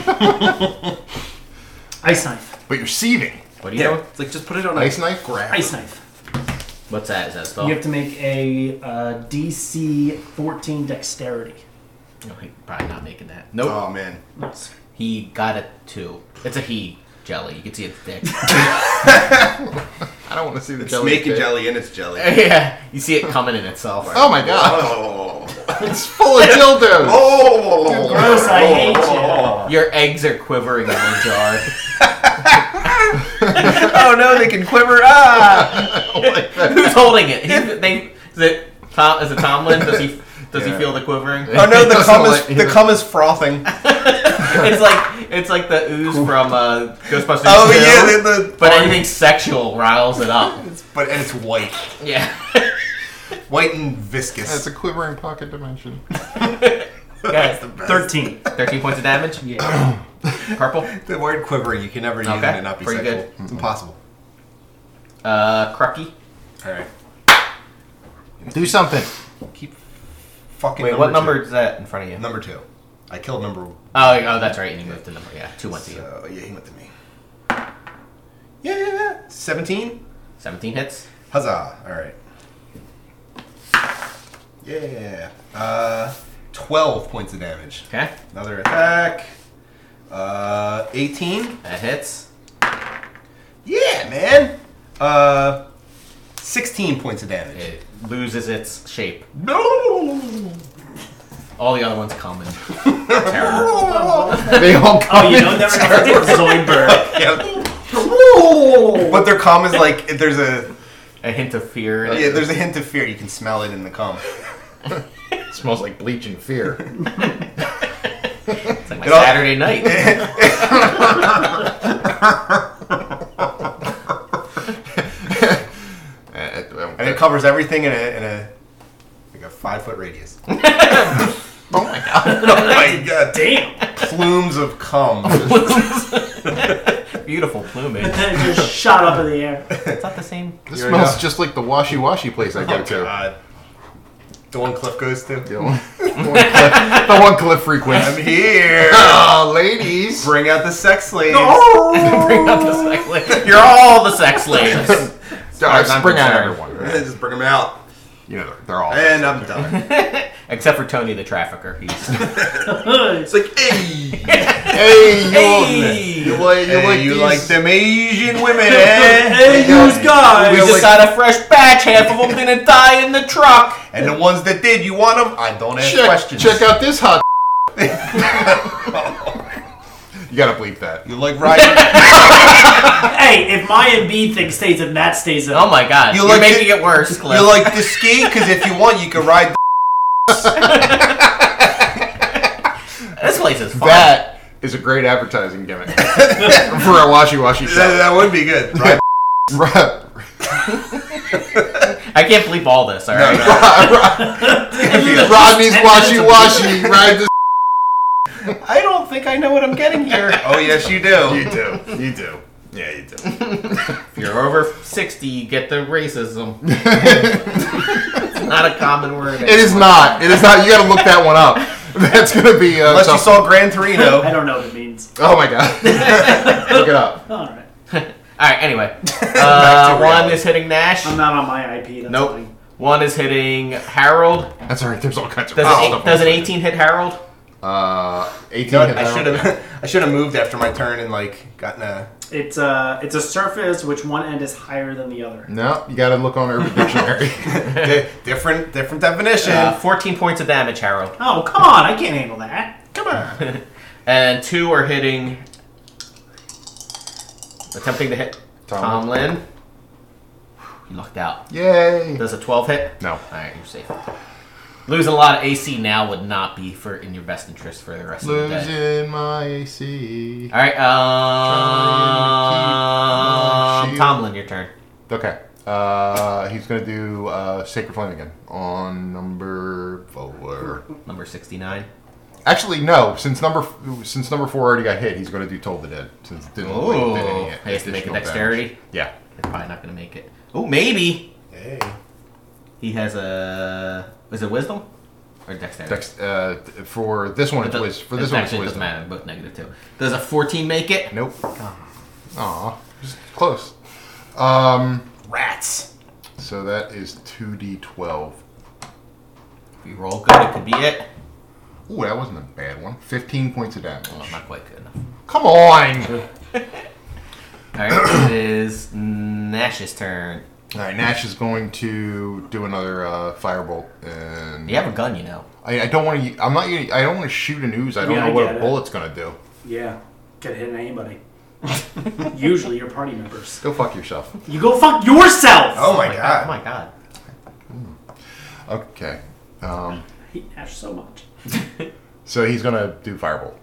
Ice knife. But you're sieving. What do you know? It's like just put it on Ice knife? grab. Ice knife. What's that? Is that a spell? You have to make a DC 14 dexterity. No, he's probably not making that. Nope. Oh man. He got a 2. It's a he jelly. You can see its dick. I don't want to see the It's jelly. making fit. jelly and it's jelly. Yeah. You see it coming in itself. Oh my god. Oh. It's full of dildos. Oh. Gross, I hate you. Your eggs are quivering in the jar. Oh no, they can quiver. Ah. Who's holding it? Is it Tomlin? Does he feel the quivering? Oh no, Doesn't the cum is frothing. It's like the ooze from Ghostbusters 2. Oh yeah, But anything sexual riles it up. and it's white, Yeah. white and viscous. That's a quivering pocket dimension. Okay. 13. 13 points of damage. Yeah. Purple. The word quivering, you can never use it Okay, and not be pretty sexual. good. It's impossible. Crucky. All right. Do something. Keep fucking. Wait, what number is that in front of you? Number 2. I killed number. Oh, that's right. And you moved to number. Yeah, 2 went to you. So yeah, he went to me. Yeah. 17. 17 hits. Huzzah! All right. Yeah. 12 points of damage. Okay. Another attack. 18. That hits. Yeah, man. 16 points of damage. It loses its shape. No. All the other ones come in terrible. They all come Oh, you know, in never know if it's Zoidberg. Yeah. But their cum is like there's a hint of fear. there's a hint of fear. You can smell it in the cum. It smells like bleach and fear. It's like my Saturday night. And it covers everything in a 5-foot radius. Oh my god. Oh my god. Damn. Plumes of cum. Beautiful plumage. And it just shot up in the air. It's not the same. This smells just like the washy place I go to. God. The one Cliff goes to. The one Cliff frequents. I'm here. Oh, ladies. Bring out the sex slaves. Bring out the sex slaves. You're all the sex slaves. Just bring out everyone. Just bring them out. You know, they're all. And I'm done. Except for Tony the trafficker. He's It's like, hey. Hey, you like You these? like them Asian women, eh? Hey, you guys. we just got a fresh batch. Half of them didn't die in the truck. And the ones that did, you want them? I don't ask questions. Check out this hot. You gotta bleep that. You like riding? Hey, if my Embiid thing stays in, that stays in. Oh my god. You You're like making it worse, Cliff. You like to ski? Because if you want, you can ride the This place is fun. That is a great advertising gimmick for a washy show. that would be good. Ride I can't bleep all this, alright? Rodney's washy, ride the. I don't think I know what I'm getting here. Oh, yes, you do. You do. Yeah, you do. If you're over 60, you get the racism. It's not a common word. It is not. You gotta look that one up. That's gonna be. Unless you saw Gran Torino. I don't know what it means. Oh my god. Look it up. All right. Alright, anyway. to One reality. is hitting Nash. I'm not on my IP. That's Nope. fine. One is hitting Harold. That's alright. There's all kinds of Does, stuff. does an 18 hit Harold? 18. You know what? hit I Harold. should have moved after my turn and like gotten a. It's a surface which one end is higher than the other. No, you gotta look on Urban Dictionary. different definition. 14 points of damage, Harold. Oh, come on. I can't handle that. Come on. And 2 are hitting. Attempting to hit Tomlin. You lucked out. Yay. Does a 12 hit? No. Alright, you're safe. Losing a lot of AC now would not be in your best interest for the rest of the day. Losing my AC. Alright, Trying to keep my Tomlin, your turn. Okay. He's gonna do Sacred Flame again on number 4. Number 69. Actually, no. Since number 4 already got hit, he's gonna do Toll the Dead. Since it didn't did any He has to make a additional dexterity. damage. Yeah. He's probably not going to make it. Oh, maybe. Hey. He has a... Is it wisdom? Or dexterity? For this one, it's wisdom. For this one, it's actually, it wisdom. doesn't matter. Both -2. Does a 14 make it? Nope. Aw, just close. Rats. So that is 2d12. If you roll good, it could be it. Ooh, that wasn't a bad one. 15 points of damage. Well, not quite good enough. Come on! Alright, it is Nash's turn. Alright, Nash is going to do another firebolt, and You have a gun, you know. I don't want to. I don't want to shoot an ooze. I don't Yeah, know I what get a it. bullet's gonna do. Yeah. Could hit anybody. Usually your party members. Go fuck yourself. You go fuck yourself! Oh my Oh god. my god. Okay. I hate Ash so much. So he's gonna do firebolt.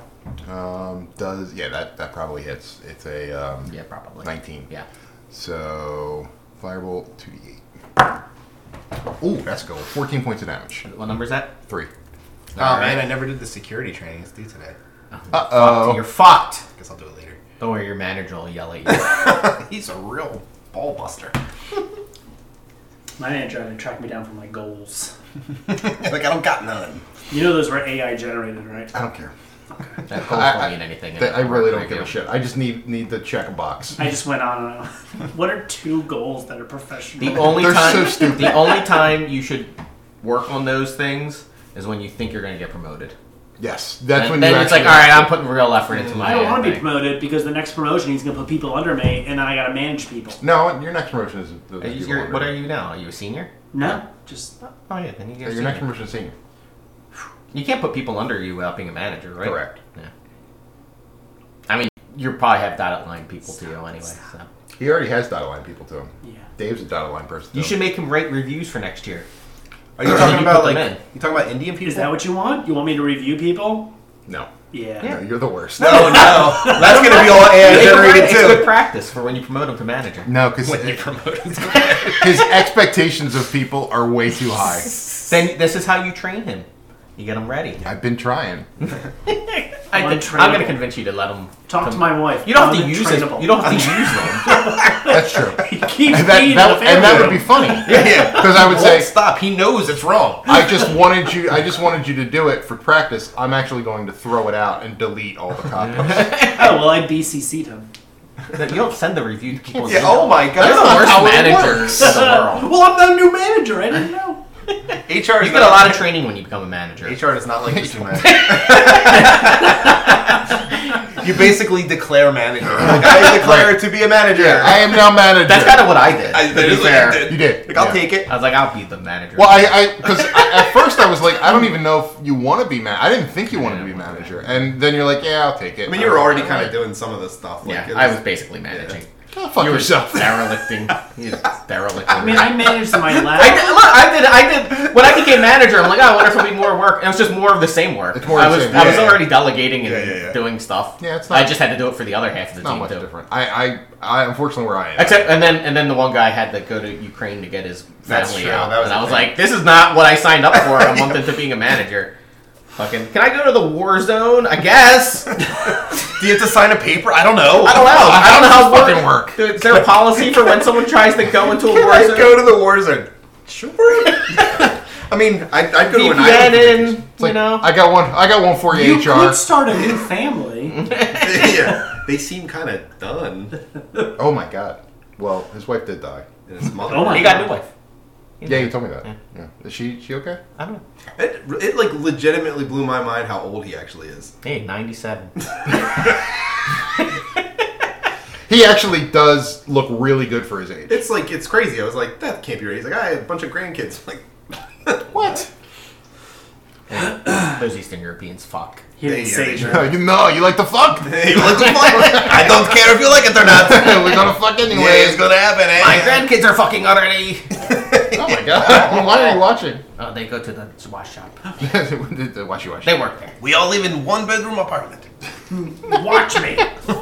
That probably hits. It's a Yeah, probably. 19. Yeah. So firebolt 2d8. Ooh, that's gold. 14 points of damage. What number is that? 3. Oh man, I never did the security training. It's due today. Uh-oh. You're fucked. Guess I'll do it later. Don't worry, your manager will yell at you. He's a real ball buster. My manager tried to track me down for my goals. Like I don't got none. You know those were AI generated, right? I don't care. That goal don't mean anything. I really don't give a shit. I just need the check a box. I just went on and on. What are 2 goals that are professional? The only They're time so stupid. the only time you should work on those things is when you think you're going to get promoted. Yes, that's And when then you it's like, actually- all right, I'm putting real effort into my. I don't want to be thing. promoted because the next promotion he's going to put people under me and then I got to manage people. No, your next promotion is the What are you now? Are you a senior? No, just Oh yeah, then you get. Your next promotion is senior. You can't put people under you without being a manager, right? Correct. Yeah. I mean, you probably have dotted line people to you anyway. So He already has dotted line people to him. Yeah. Dave's a dotted line person. you should make him write reviews for next year. Are you talking You about put like them in. you talking about Indian people? Is that what you want? You want me to review people? No. Yeah. No, you're the worst. No, no. That's gonna be all AI Make him write- generated it's good too. practice for when you promote him to manager. No, because When you promote him. his expectations of people are way too high. Then this is how you train him. You get him ready. I've been trying. I'm going to convince you to let him Talk to my wife. You don't have to I'm use it. untrainable. You don't have to use them. That's true. He keeps And peeing in the and that family would be room. funny. Yeah. Because I would Won't say, stop. He knows it's wrong. I just wanted you to do it for practice. I'm actually going to throw it out and delete all the copies. Oh, well, I BCC'd him. You don't send the review to people. Yeah. Oh my They're god. the not worst how it managers in the world. Well, I'm the new manager. I didn't know. HR. You get a lot of training when you become a manager. HR does not like you too much. You basically declare manager. Like, I declare to be a manager. I am now manager. That's kind of what I did. That to be is what fair. you did. You did. Like, I'll Yeah. take it. I was like, I'll be the manager. Well, because at first I was like, I don't even know if you want to be I didn't think you wanted to be manager, and then you're like, yeah, I'll take it. I mean, you were already kind of doing some of this stuff. Like, yeah, it I was basically managing. Oh, fuck You were yourself. derelicting. You derelicting. I mean, I managed my lab. I did. When I became manager, I'm like, oh, I wonder if it'll be more work. And it was just more of the same work. It's more of the same, I was yeah. already delegating and Yeah. doing stuff. Yeah, it's not- I just had to do it for the other half of the Not team much too. different. I unfortunately where I am. Except, and then the one guy had to go to Ukraine to get his That's family true. out, That was and I the was thing. like, this is not what I signed up for a month into being a manager. Fucking, can I go to the war zone? I guess. Do you have to sign a paper? I don't know. I don't know. I don't know how fucking it work. Is there a policy for when someone tries to go into a Can war I zone? go to the war zone? Sure. I mean, I'd go to an VPN island. in, It's like, you know. I got one for you, You HR. could start a new family. Yeah. They seem kind of done. Oh my god. Well, his wife did die. And his mother. Oh my He got a new wife. Yeah, you told me that. Yeah. Yeah. Is she okay? I don't know. It like legitimately blew my mind how old he actually is. Hey, 97. He actually does look really good for his age. It's like it's crazy. I was like, that can't be right. He's like, I have a bunch of grandkids. I'm like, What? Those Eastern Europeans, fuck. He didn't Yeah, say they that. You know, you like to fuck? hey, you like the fuck? I don't care if you like it or not. We're gonna fuck Yeah, anyway. it's gonna happen. Eh? My grandkids are fucking already. Oh my god. Why are you watching? Oh, they go to the wash shop. Washy. They work there. We all live in one bedroom apartment. Watch me.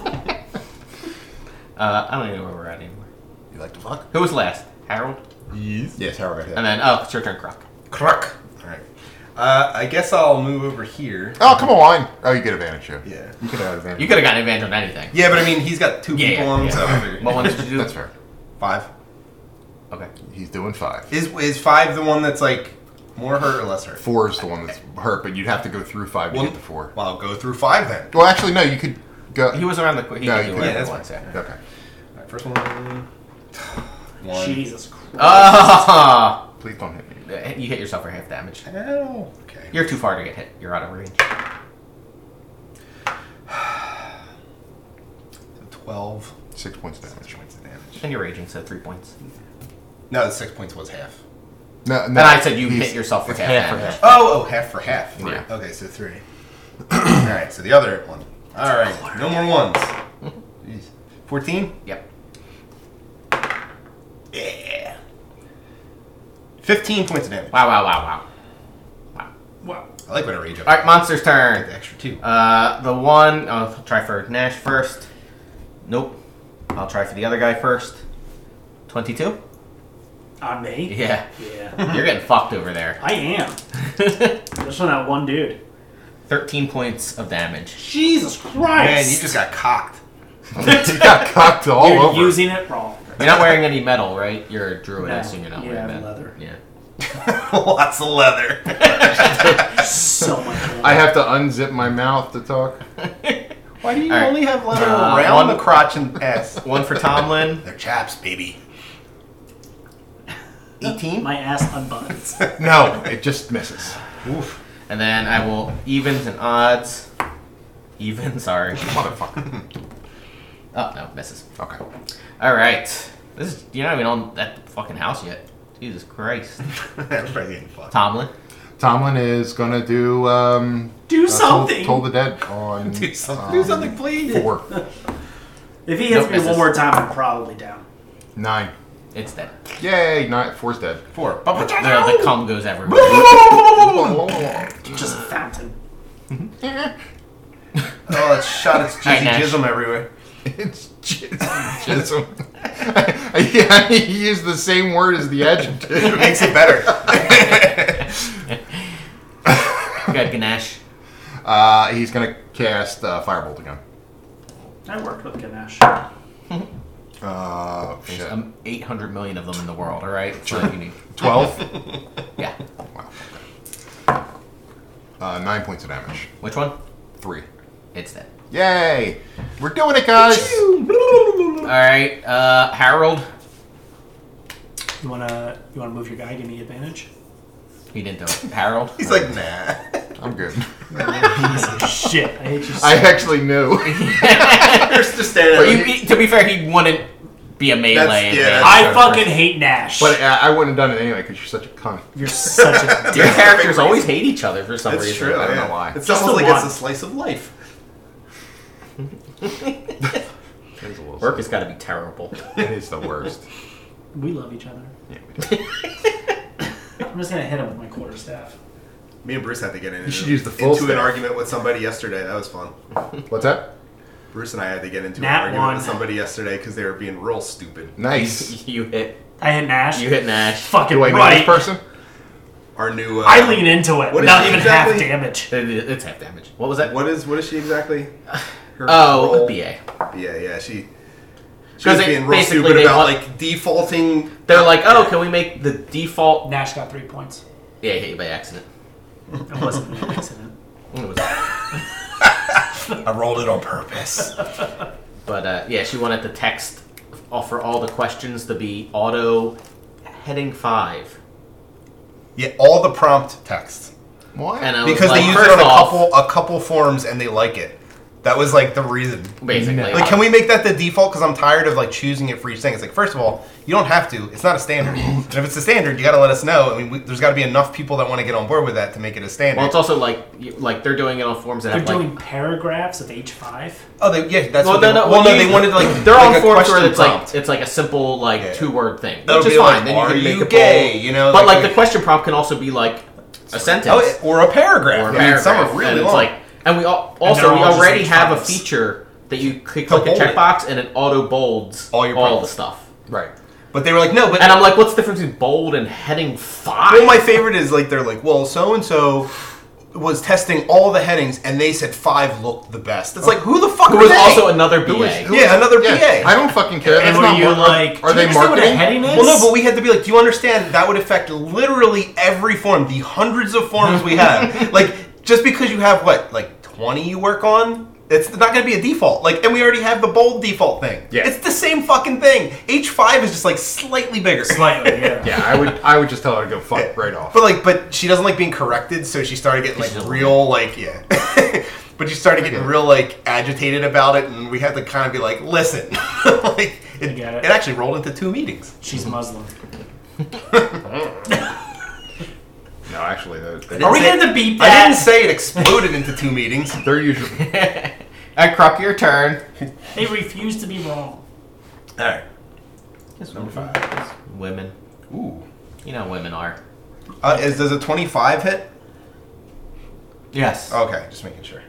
I don't even know where we're at anymore. You like to fuck? Who was last? Harold? Yes, Harold got hit. And then, oh, it's your turn, Croc. Crook. All right. I guess I'll move over here. Oh, come on. Oh, you get advantage, too. Yeah. You could have advantage. You could have gotten advantage on anything. Yeah, but I mean, he's got two people on him, so I figured. What one did you do? That's fair. 5. Okay. He's doing 5. Is 5 the one that's like more hurt or less hurt? 4 is the one that's hurt, but you'd have to go through 5 to Well, get to 4. Well, I'll go through 5 then. Well, actually, no. You could go. He was around the... He No, could you do could- whatever yeah, he that's wants, yeah. Okay. All right, first one. 1. Jesus Christ. Oh! Please don't hit me. You hit yourself for half damage. Ow. Okay. You're too far to get hit. You're out of range. So 12. 6 points of damage. 6 points of damage. And you're raging, so 3 points. No, the 6 points was half. No, And I said you he's- hit yourself for it's half for damage. half. Oh, half for half. Yeah. Okay, so 3. Alright, so the other one. Alright, no more ones. Jeez. 14? Yep. Yeah. 15 points of damage. Wow. Wow. I like when I rage up. Alright, Monster's I turn. get the extra 2. The one... I'll try for Nash first. Nope. I'll try for the other guy first. 22? On me? Yeah. Yeah. You're getting fucked over there. I am. Just on that one dude. 13 points of damage. Jesus Christ. Man, you just got cocked. He got cocked all You're over. using it wrong. You're not wearing any metal, right? You're a druid, I No. assume you're not Yeah, wearing I'm metal. leather. Yeah. Lots of leather. So much more. I have to unzip my mouth to talk. Why do you All right. only have leather One- around the crotch and ass? One for Tomlin. They're chaps, baby. 18? My ass unbuttons. No, it just misses. Oof. And then I will evens and odds. Even, sorry. Motherfucker. Oh, no, misses. Okay. Alright. This is, you're not even on that fucking house yet. Jesus Christ. Everybody's getting fucked. Tomlin. Tomlin is gonna do Do something. Toll the Dead on Do something, please. 4. If he hits Nope, me one misses. more time, I'm probably down. 9. It's dead. Yay! 4's dead. 4. The cum goes everywhere. Just a fountain. Oh, it's shot its Alright, jizzy Nash. jism everywhere. It's jism. Yeah, he used the same word as the adjective. It makes it better. Good, Ganesh. He's gonna cast Firebolt again. I worked with Ganesh. Shit. 800 million of them in the world, alright? That's all you need. 12. Yeah. Wow. 9 points of damage. Which one? 3. It's dead. Yay! We're doing it, guys. Alright, Harold. You wanna move your guy? Give me advantage. He didn't do it. Harold. He's like, nah. I'm good. Shit, I hate you. So I actually knew. There's just standing there. To be fair, he wouldn't be a melee. That's- yeah, advantage. I fucking hate Nash. But I wouldn't have done it anyway because you're such a cunt. You're such a Your characters always hate each other for some That's reason. true. I don't yeah. know why. It's Just almost the like it's one. a slice of life. Work has got to be terrible. It is the worst. We love each other. Yeah, we do. I'm just gonna hit him with my quarterstaff. Me and Bruce had to get into, You should use the full into an staff. argument with somebody yesterday. That was fun. What's that? Bruce and I had to get into Nat an argument one. with somebody yesterday because they were being real stupid. Nice. You hit Nash. Nash. Fucking Do I know right. this person? Our new. I lean into it. what is Not she even exactly? half damage. It's half damage. What was that? What is she exactly? Her Oh, role? BA. Yeah. She 'Cause was they- being real basically stupid they about want- like defaulting. They're like, oh, can we make the default? Nash got 3 points. Yeah, he hit you by accident. It wasn't an accident. It was- I rolled it on purpose. But yeah, she wanted the text for all the questions to be auto heading 5. Yeah, all the prompt text What? And I was because like, they use first it on off, a couple forms and they like it. That was like the reason. basically. Like, can we make that the default? Because I'm tired of like choosing it for each thing. It's like, first of all, you don't have to. It's not a standard. And if it's a standard, you got to let us know. I mean, there's got to be enough people that want to get on board with that to make it a standard. Well, it's also like they're doing it on forms that They're have like. doing paragraphs of H5. oh, that's Well, what they, no, well, no, you- they wanted like they're like on a forms where question it's prompt. like it's like a simple like Yeah. 2-word thing, That'll which is be fine. like, Then you are can make you a gay? poll. You know, But like the question prompt can also be like a sentence oh, or a paragraph. or a I mean, some paragraph, are really and it's long. like, and we also they're we all just already have a H5s. feature that you click a bold it. checkbox and it auto bolds All your the prompts. stuff. Right. But they were like, no, but And I'm like, what's the difference between bold and heading 5? well, my favorite is like they're like, well, so and so was testing all the headings, and they said 5 looked the best. It's like, who the fuck Who are was they? also another BA. Yeah, another BA. I don't fucking care. And That's were not you mar- like, are do you they understand what a marketing? heading is? Well, no, but we had to be like, do you understand that would affect literally every form, the hundreds of forms we have. Like, just because you have, what, like 20 you work on, it's not going to be a default. Like, and we already have the bold default thing. Yeah. It's the same fucking thing. H5 is just like slightly bigger. Slightly, yeah. Yeah, I would just tell her to go fuck right off. But she doesn't like being corrected, so she started getting like She's a real like yeah. But she started getting real like agitated about it, and we had to kind of be like, listen, like it get it. actually rolled into 2 meetings. She's Muslim. No, actually, Are we say- going to beat I that? didn't say it exploded into 2 meetings. they're usually. Alright, Croc, your turn. They refuse to be wrong. All right, Number 5. Women. ooh, You know how women are. does a 25 hit? Yes. Okay, just making sure.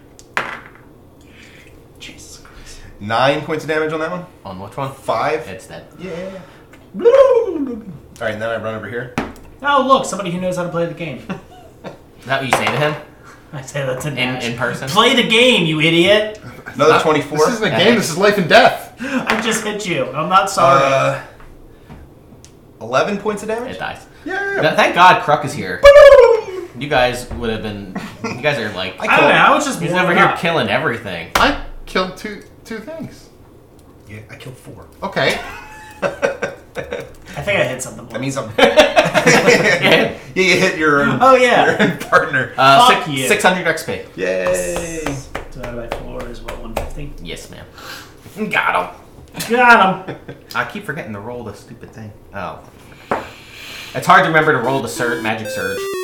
Jesus Christ. 9 points of damage on that one. On which one? 5. It's dead. Yeah. All right, and then I run over here. Oh, look, somebody who knows how to play the game. Is that what you say to him? I say that to Nash. In person? Play the game, you idiot. Another 24. This isn't a game. This is life and death. I just hit you. I'm not sorry. 11 points of damage. It dies. Yeah. Thank God Kruk is here. You guys would have been. You guys are like. I don't know. I was just He's over warming here up. killing everything. I killed two things. Yeah, I killed 4. Okay. I think I hit something. That means I'm. Yeah. Yeah, you hit your own, Oh, yeah. your own partner. Fuck you. 600 XP. Yay! Divided by 4 is what, 150? Yes, ma'am. Got him. Got him. I keep forgetting to roll the stupid thing. Oh. It's hard to remember to roll the magic surge.